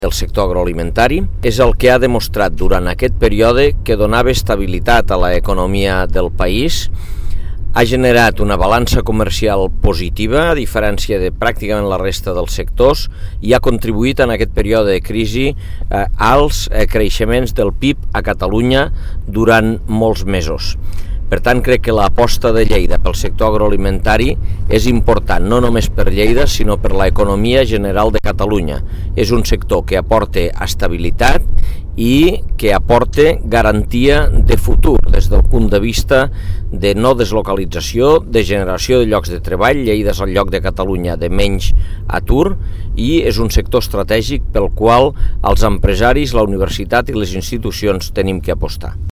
El sector agroalimentari és el que ha demostrat durant aquest període que donava estabilitat a l'economia del país, ha generat una balança comercial positiva, a diferència de pràcticament la resta dels sectors, i ha contribuït en aquest període de crisi als creixements del PIB a Catalunya durant molts mesos. Per tant, crec que l'aposta de Lleida pel sector agroalimentari és important, no només per Lleida, sinó per l'economia general de Catalunya. És un sector que aporta estabilitat i que aporta garantia de futur des del punt de vista de no deslocalització, de generació de llocs de treball. Lleida és el lloc de Catalunya de menys atur i és un sector estratègic pel qual els empresaris, la universitat i les institucions tenim que apostar.